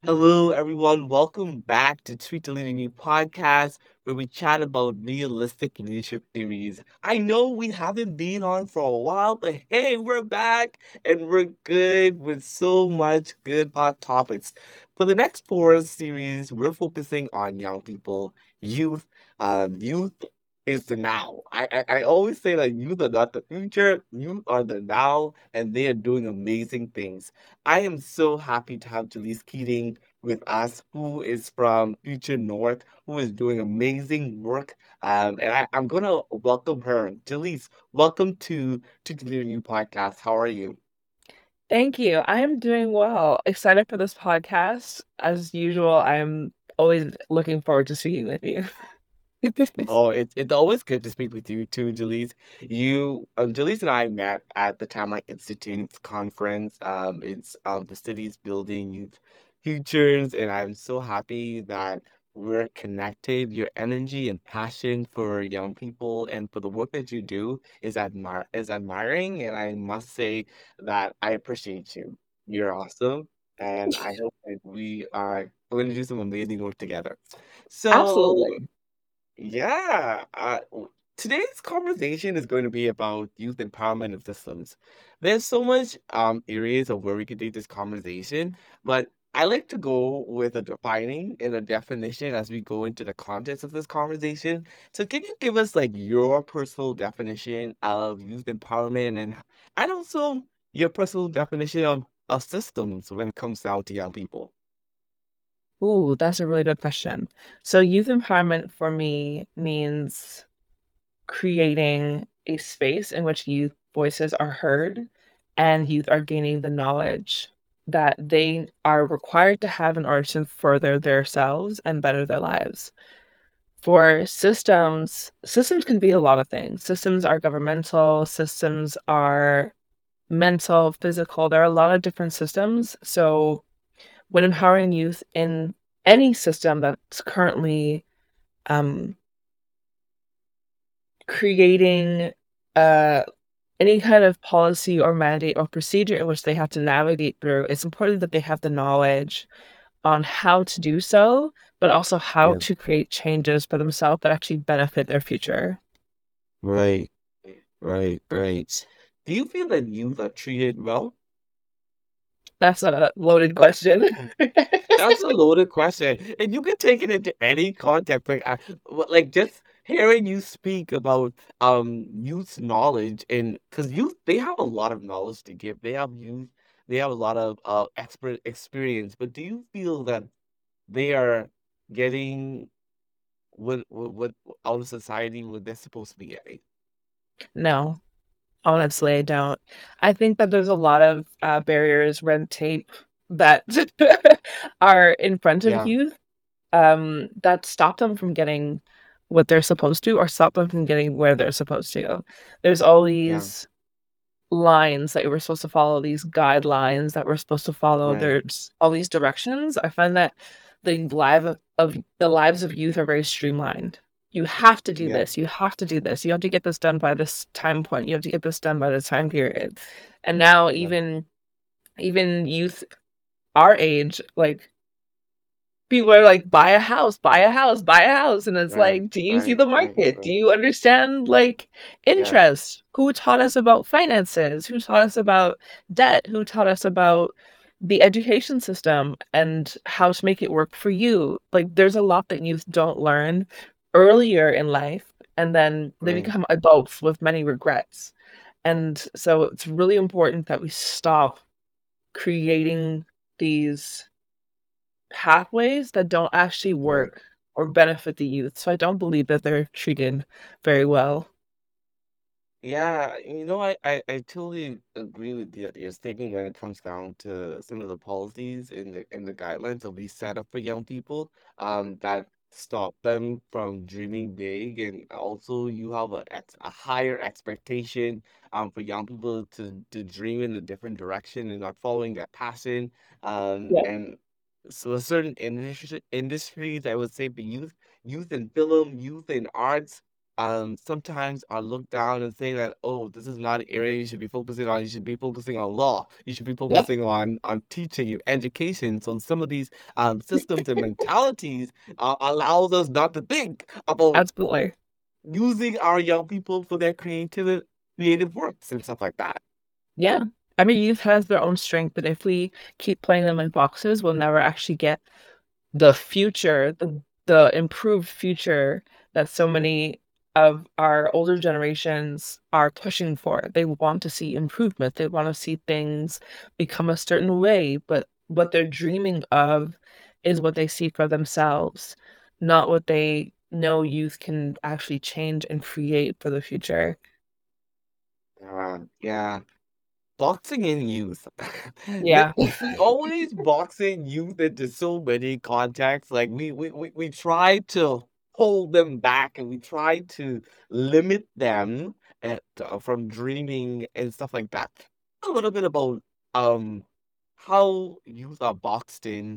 Hello, everyone. Welcome back to Tweet the Leading You podcast, where we chat about realistic leadership theories. I know we haven't been on for a while, but hey, we're back and we're good with so much good hot topics. For the next four series, we're focusing on young people, youth. Youth is the now. I always say that youth are not the future, youth are the now, and they are doing amazing things. I am so happy to have Jaleese Keating with us, who is from Future North, who is doing amazing work. I'm gonna welcome her. Jaleese, welcome to the new podcast. How are you? Thank you. I am doing well. Excited for this podcast. As usual, I'm always looking forward to speaking with you. Oh, it's always good to speak with you too, Jaleese. Jaleese and I met at the Tamarack Institute's conference. It's the city's building youth futures, and I'm so happy that we're connected. Your energy and passion for young people and for the work that you do is admiring, and I must say that I appreciate you. You're awesome, and I hope that we are going to do some amazing work together. So. Absolutely. Yeah, today's conversation is going to be about youth empowerment and systems. There's so much areas of where we could take this conversation, but I like to go with a defining and a definition as we go into the context of this conversation. So can you give us like your personal definition of youth empowerment and also your personal definition of systems when it comes down to young people? Ooh, that's a really good question. So, youth empowerment for me means creating a space in which youth voices are heard and youth are gaining the knowledge that they are required to have in order to further themselves and better their lives. For systems can be a lot of things. Systems are governmental, systems are mental, physical. There are a lot of different systems. So when empowering youth in any system that's currently um, creating uh, any kind of policy or mandate or procedure in which they have to navigate through, it's important that they have the knowledge on how to do so, but also how Yeah. to create changes for themselves that actually benefit their future. Right. Right, right. Do you feel that youth are treated well? That's a loaded question. That's a loaded question, and you can take it into any context. Like just hearing you speak about youth's knowledge, and because youth they have a lot of knowledge to give. They have a lot of expert experience. But do you feel that they are getting what out of society what they're supposed to be getting? No, honestly, I don't. I think that there's a lot of barriers, red tape that are in front of Yeah, youth that stop them from getting what they're supposed to or stop them from getting where they're supposed to go. There's all yeah, these lines that we're supposed to follow, these guidelines that we're supposed to follow. right, There's all these directions. I find that the lives of youth are very streamlined. You have to do yeah, this. You have to do this. You have to get this done by this time point. You have to get this done by this time period. And now yeah, even youth our age, like people are like, buy a house, buy a house, buy a house. And it's right, like, do you see right, the right, market? Do right, you understand like yeah, interest? Who taught us about finances? Who taught us about debt? Who taught us about the education system and how to make it work for you? Like, there's a lot that youth don't learn earlier in life, and then they right, become adults with many regrets. And so it's really important that we stop creating these pathways that don't actually right. work or benefit the youth. So I don't believe that they're treated very well. Yeah, I totally agree with your statement when it comes down to some of the policies and the guidelines that we set up for young people, that stop them from dreaming big, and also you have a higher expectation, for young people to dream in a different direction and not following their passion, Yeah. and so certain industries, I would say, for youth in film, youth in arts. sometimes are looked down and say that, oh, this is not an area you should be focusing on. You should be focusing on law. You should be Yep, focusing on teaching, education. So some of these systems and mentalities allows us not to think about absolutely. using our young people for their creative works and stuff like that. Yeah. I mean, youth has their own strength, but if we keep playing them in boxes, we'll never actually get the future, the improved future that so many of our older generations are pushing for. They want to see improvement. They want to see things become a certain way, but what they're dreaming of is what they see for themselves, not what they know youth can actually change and create for the future. Yeah. Boxing in youth. Yeah. We always box in youth into so many contexts. Like we try to hold them back and we try to limit them from dreaming and stuff like that. A little bit about um how youth are boxed in,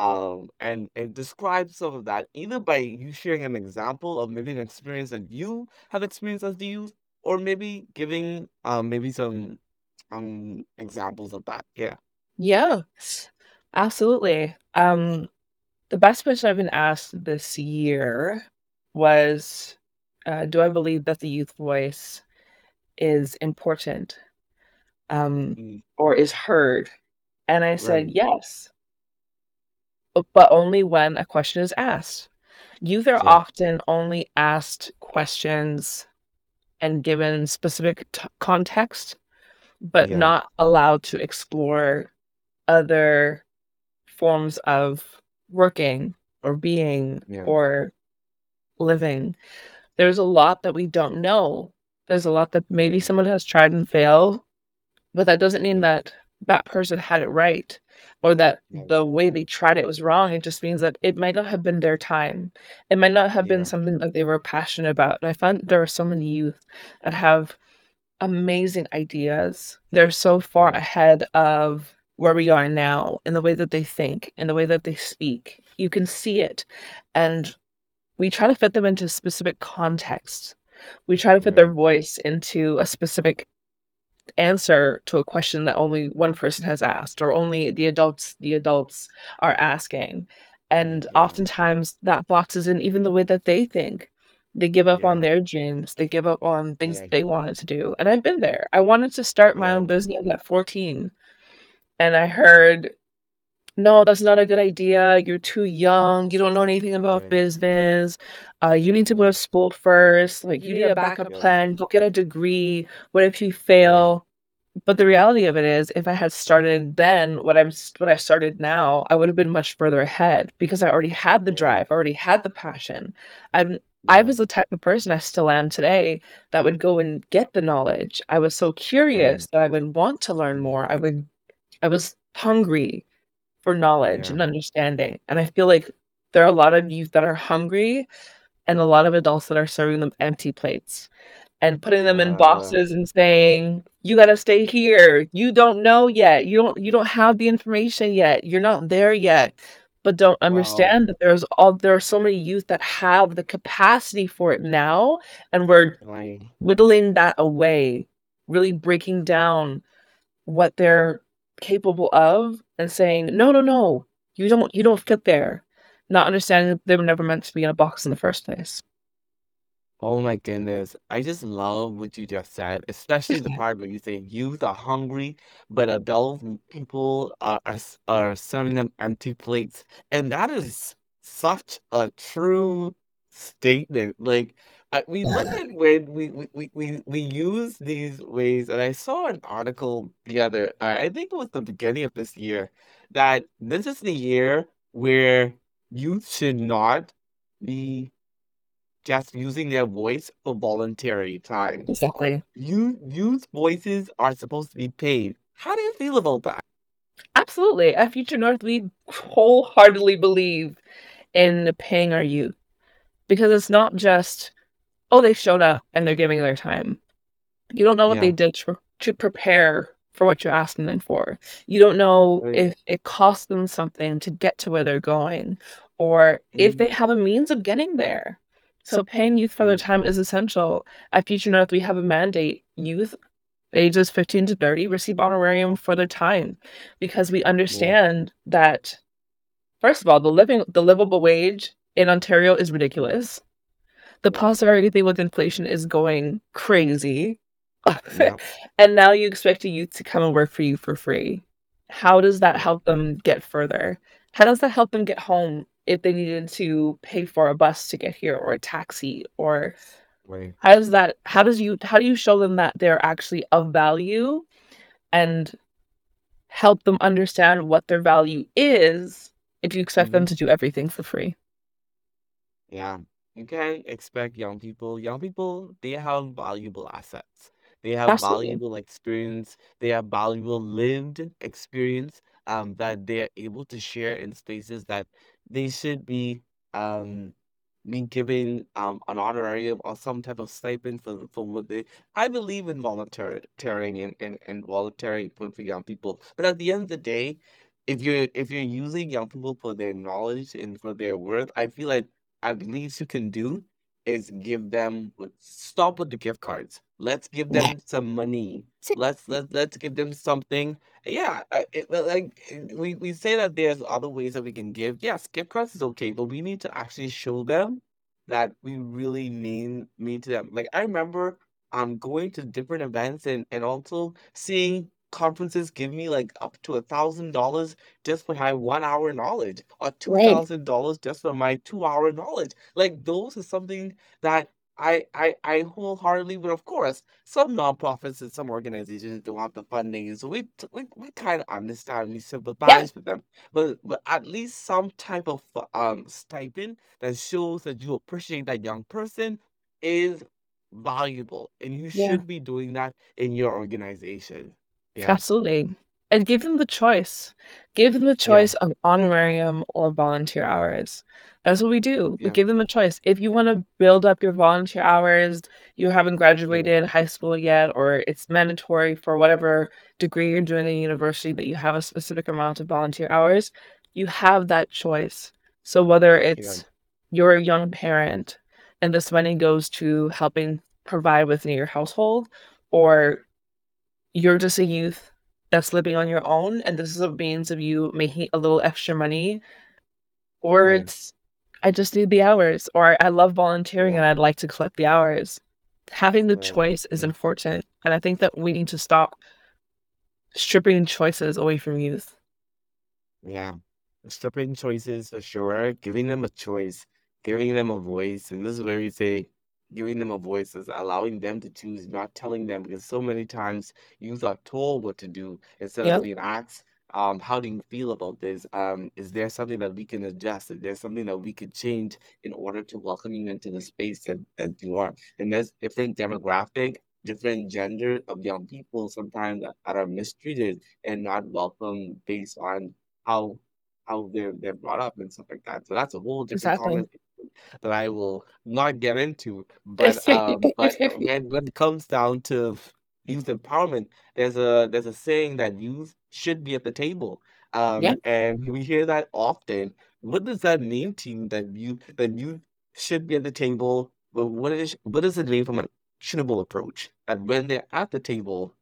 and describe some of that either by you sharing an example of maybe an experience that you have experienced as the youth, or maybe giving maybe some examples of that. Yeah. Yeah. Absolutely. The best question I've been asked this year was, do I believe that the youth voice is important, Mm, or is heard? And I said, right. yes, but only when a question is asked. Youth are Yeah. often only asked questions and given specific context, but Yeah. not allowed to explore other forms of working or being Yeah. or living. There's a lot that we don't know. There's a lot that maybe Right. someone has tried and failed, but that doesn't mean Yeah. that that person had it right or that Yeah. the way they tried it was wrong. It just means that it might not have been their time. It might not have been Yeah. something that they were passionate about. And I find there are so many youth that have amazing ideas. They're so far Yeah. ahead of where we are now in the way that they think, in the way that they speak. You can see it. And we try to fit them into specific context. We try to fit their Right. voice into a specific answer to a question that only one person has asked or only the adults are asking. And Yeah. oftentimes that box isn't even the way that they think. They give up on Yeah. their dreams. They give up on things Yeah. they wanted to do. And I've been there. I wanted to start my Yeah. own business at 14. And I heard, no, that's not a good idea. You're too young. You don't know anything about Right. business. You need to go Yeah. to school first. Like, you need a backup Yeah. plan. Go get a degree. What if you Right. fail? But the reality of it is, if I had started then what I started now, I would have been much further ahead because I already had the Yeah. drive, I already had the passion. I Yeah. was the type of person I still am today that would go and get the knowledge. I was so Right. curious that I would want to learn more. I was hungry for knowledge Yeah. and understanding. And I feel like there are a lot of youth that are hungry and a lot of adults that are serving them empty plates and putting them in Uh, boxes and saying, "You gotta stay here. You don't know yet. You don't have the information yet. You're not there yet." But don't wow. understand that there are so many youth that have the capacity for it now, and we're Right. whittling that away, really breaking down what they're capable of and saying, "No, no, no. You don't fit there." Not understanding that they were never meant to be in a box in the first place. Oh my goodness. I just love what you just said, especially the part where you say youth are hungry, but adult people are serving them empty plates. And that is such a true statement. Like, we look at when we use these ways, and I saw an article the other, I think it was the beginning of this year, that this is the year where youth should not be just using their voice for voluntary time. Exactly. Youth voices are supposed to be paid. How do you feel about that? Absolutely. At Future North, we wholeheartedly believe in paying our youth because it's not just, oh, they showed up and they're giving their time. You don't know what they Yeah. did to prepare for what you're asking them for. You don't know Right. if it cost them something to get to where they're going or if Mhm. they have a means of getting there. So paying youth for their very time true. is essential. At Future North, we have a mandate. Youth ages 15 to 30 receive honorarium for their time because we Yeah, understand that, first of all, the livable wage in Ontario is ridiculous. The yeah, posterity with inflation is going crazy. yeah, And now you expect a youth to come and work for you for free. How does that yeah. help them get further? How does that help them get home if they needed to pay for a bus to get here or a taxi? Or Right. how do you show them that they're actually of value and help them understand what their value is if you expect them Mm-hmm. to do everything for free? Yeah, you can't expect young people. Young people, they have valuable assets. They have Absolutely. valuable experience. They have valuable lived experience that they are able to share in spaces that they should um be given an honorarium or some type of stipend for what they. I believe in volunteering and volunteering for young people. But at the end of the day, if you're using young people for their knowledge and for their worth, I feel like at least you can do is give them stop with the gift cards. Let's give them some money. Let's give them something. Yeah, we say that there's other ways that we can give. Yes, gift cards is okay, but we need to actually show them that we really mean to them. Like I remember going to different events and also seeing conferences give me like up to $1,000 just for my 1 hour knowledge or Right. $2,000 just for my 2 hour knowledge. Like those is something that I wholeheartedly, but of course, some nonprofits and some organizations don't have the funding, so we kind of understand, we Yeah. sympathize with them, but at least some type of stipend that shows that you appreciate that young person is valuable, and you Yeah. should be doing that in your organization. Yeah, Absolutely. And give them the choice. Give them the yeah, choice of honorarium or volunteer hours. That's what we do. We yeah, give them a choice. If you want to build up your volunteer hours, you haven't yeah, graduated high school yet, or it's mandatory for whatever degree you're doing in university that you have a specific amount of volunteer hours, you have that choice. So whether yeah, it's you're a young parent and this money goes to helping provide within your household, or you're just a youth that's living on your own, and this is a means of you making a little extra money, or right, it's I just need the hours, or I love volunteering yeah, and I'd like to collect the hours. Having the right, choice is yeah. important, and I think that we need to stop stripping choices away from youth. Yeah. Stripping choices for sure, giving them a choice, giving them a voice. And this is where you say giving them a voice is allowing them to choose, not telling them, because so many times youth are told what to do instead of Yep, being asked, how do you feel about this? Is there something that we can adjust? Is there something that we could change in order to welcome you into the space that you are? And there's different demographic, different gender of young people sometimes that are mistreated and not welcome based on how they're brought up and stuff like that. So that's a whole different exactly. conversation that I will not get into. But when it comes down to youth empowerment, there's a saying that youth should be at the table. Yep. And we hear that often. What does that mean to you that you should be at the table? But what does it mean from an actionable approach? That when they're at the table,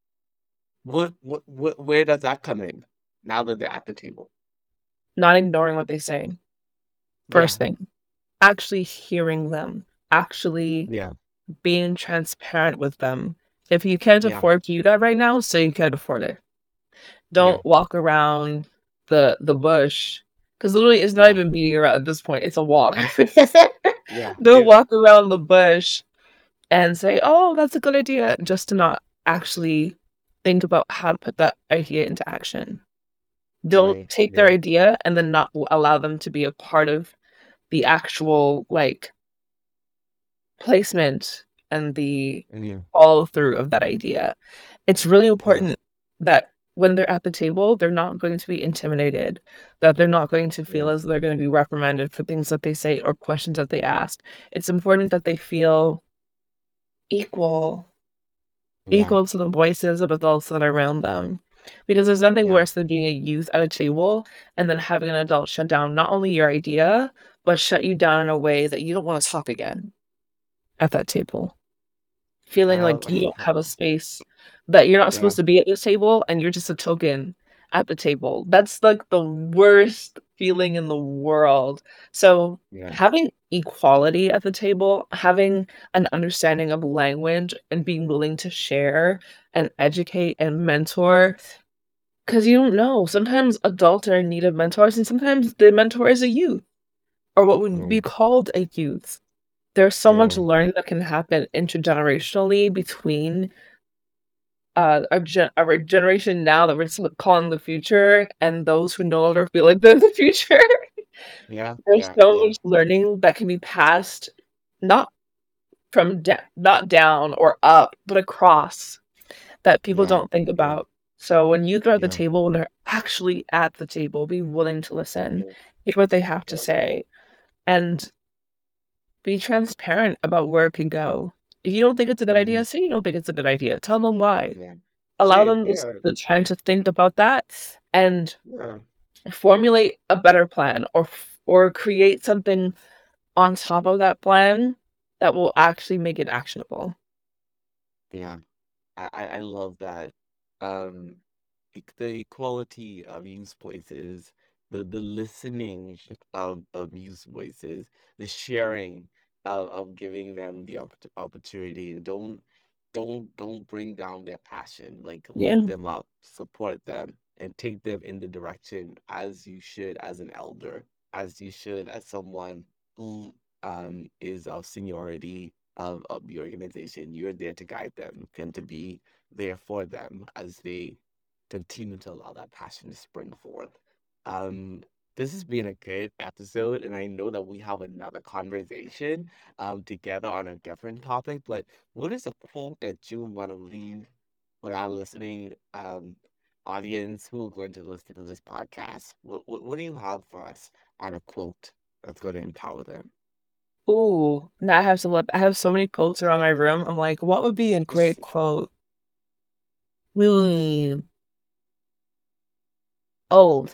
what where does that come in? Now that they're at the table. Not ignoring what they say, Yeah, first thing. Actually hearing them, actually yeah, being transparent with them. If you can't yeah, afford to do that right now, say you can't afford it. yeah, Don't walk around the bush because literally it's not yeah, even beating around at this point. It's a walk. yeah, Don't yeah, walk around the bush and say, "Oh, that's a good idea," just to not actually think about how to put that idea into action. Don't right, take their yeah, idea and then not allow them to be a part of the actual like placement and the yeah, follow through of that idea. It's really yeah, important that when they're at the table, they're not going to be intimidated, that they're not going to yeah, feel as though they're going to be reprimanded for things that they say or questions that they ask. It's important that they feel equal, yeah, equal to the voices of adults that are around them. Because there's nothing yeah, worse than being a youth at a table and then having an adult shut down not only your idea, but shut you down in a way that you don't want to talk again at that table. Feeling like Um, you don't have a space, that you're not yeah, supposed to be at this table and you're just a token at the table. That's like the worst feeling in the world. So, yeah, having equality at the table, having an understanding of language and being willing to share and educate and mentor, because you don't know. Sometimes adults are in need of mentors, and sometimes the mentor is a youth or what would be mm, called a youth. There's so much yeah, learning that can happen intergenerationally between our generation now that we're calling the future and those who no longer feel like they're the future. yeah, There's yeah, so yeah, much learning that can be passed not not down or up, but across that people yeah, don't think yeah, about. So when you throw at the yeah, table, when they're actually at the table, be willing to listen, yeah, hear what they have to yeah, say, and be transparent about where it can go. If you don't think it's a good mhm, idea, say you don't think it's a good idea. Tell them why. yeah. Allow See, them yeah, the time to think about that and yeah, formulate a better plan or create something on top of that plan that will actually make it actionable. yeah. I love that. Um, the equality of youth voices, the listening of youth voices, the sharing of giving them the opportunity. Don't bring down their passion. Like lift Yeah. them up, support them, and take them in the direction as you should as an elder, as you should as someone who is of seniority of the organization. You're there to guide them and to be there for them as they continue to allow that passion to spring forth. Um, this has been a good episode, and I know that we have another conversation together on a different topic. But what is a quote that you want to leave with our listening audience who are going to listen to this podcast? What do you have for us on a quote that's going to empower them? Ooh, now I have to look. I have so many quotes around my room. I'm like, what would be a great quote? Hmm. Oh,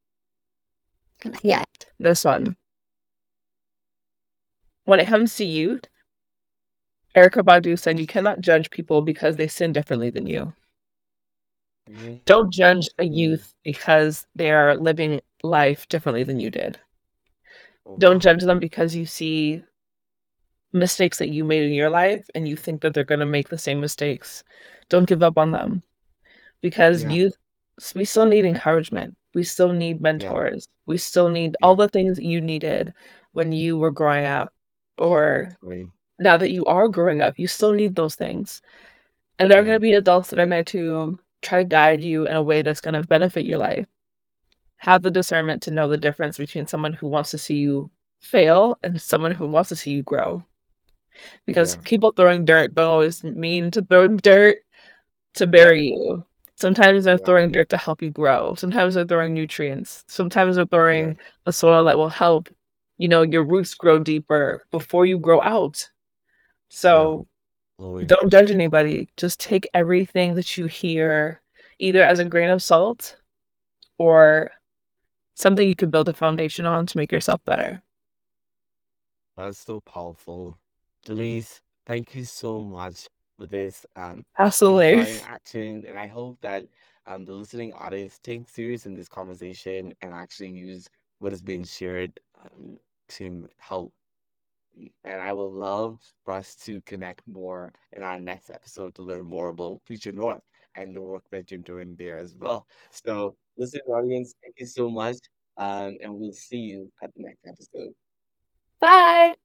yeah. This one. When it comes to youth, Erica Badu said you cannot judge people because they sin differently than you. Mhm, Don't judge a mhm. youth because they are living life differently than you did. Oh, Don't wow. judge them because you see mistakes that you made in your life and you think that they're going to make the same mistakes. Don't give up on them because Yeah, we still need encouragement. We still need yeah, mentors. We still need all yeah. the things that you needed when you were growing up or Great. now that you are growing up, you still need those things. And there are Yeah, going to be adults that are meant to try to guide you in a way that's going to benefit your life. Have the discernment to know the difference between someone who wants to see you fail and someone who wants to see you grow. Because yeah, people throwing dirt don't always mean to throw dirt to yeah, bury you. Sometimes they're yeah, throwing dirt to help you grow. Sometimes they're throwing nutrients. Sometimes they're yeah, throwing a soil that will help, your roots grow deeper before you grow out. yeah. So Chloe. don't judge anybody. Just take everything that you hear either as a grain of salt or something you can build a foundation on to make yourself better. That's so powerful. Denise, thank you so much for this Absolutely. inspiring action. And I hope that the listening audience takes serious in this conversation and actually use what is being shared to help. And I would love for us to connect more in our next episode to learn more about Future North and the work that you're doing there as well. So, listening audience, thank you so much. And we'll see you at the next episode. Bye.